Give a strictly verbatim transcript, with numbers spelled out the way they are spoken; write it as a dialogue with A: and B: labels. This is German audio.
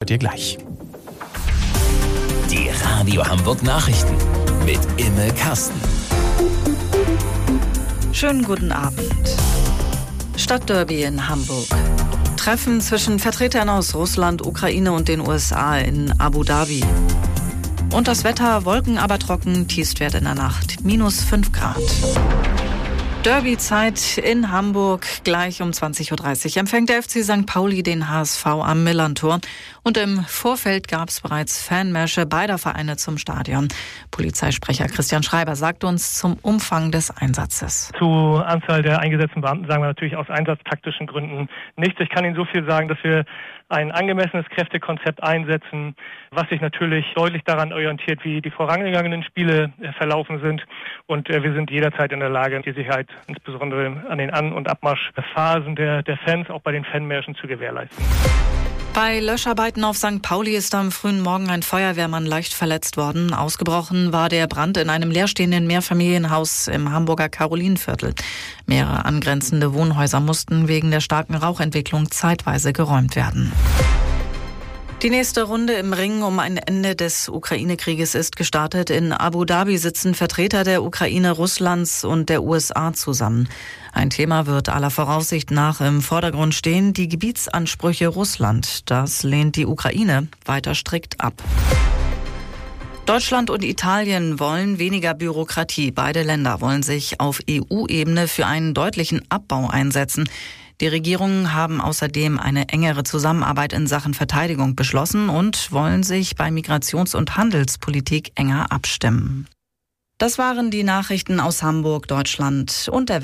A: hört ihr gleich.
B: Die Radio Hamburg Nachrichten mit Imme Kasten.
C: Schönen guten Abend. Stadtderby in Hamburg. Treffen zwischen Vertretern aus Russland, Ukraine und den U S A in Abu Dhabi. Und das Wetter, Wolken aber trocken, Tiefstwert in der Nacht, minus fünf Grad. Derby-Zeit in Hamburg, gleich um zwanzig Uhr dreißig empfängt der F C Sankt Pauli den H S V am Millerntor. Und im Vorfeld gab es bereits Fanmärsche beider Vereine zum Stadion. Polizeisprecher Christian Schreiber sagt uns zum Umfang des Einsatzes.
D: Zur Anzahl der eingesetzten Beamten sagen wir natürlich aus einsatztaktischen Gründen nichts. Ich kann Ihnen so viel sagen, dass wir ein angemessenes Kräftekonzept einsetzen, was sich natürlich deutlich daran orientiert, wie die vorangegangenen Spiele verlaufen sind. Und wir sind jederzeit in der Lage, die Sicherheit insbesondere an den An- und Abmarschphasen der, der Fans, auch bei den Fanmärschen, zu gewährleisten.
C: Bei Löscharbeiten auf Sankt Pauli ist am frühen Morgen ein Feuerwehrmann leicht verletzt worden. Ausgebrochen war der Brand in einem leerstehenden Mehrfamilienhaus im Hamburger Karolinenviertel. Mehrere angrenzende Wohnhäuser mussten wegen der starken Rauchentwicklung zeitweise geräumt werden. Die nächste Runde im Ring um ein Ende des Ukraine-Krieges ist gestartet. In Abu Dhabi sitzen Vertreter der Ukraine, Russlands und der U S A zusammen. Ein Thema wird aller Voraussicht nach im Vordergrund stehen: die Gebietsansprüche Russland. Das lehnt die Ukraine weiter strikt ab. Deutschland und Italien wollen weniger Bürokratie. Beide Länder wollen sich auf E U-Ebene für einen deutlichen Abbau einsetzen. Die Regierungen haben außerdem eine engere Zusammenarbeit in Sachen Verteidigung beschlossen und wollen sich bei Migrations- und Handelspolitik enger abstimmen. Das waren die Nachrichten aus Hamburg, Deutschland und der Welt.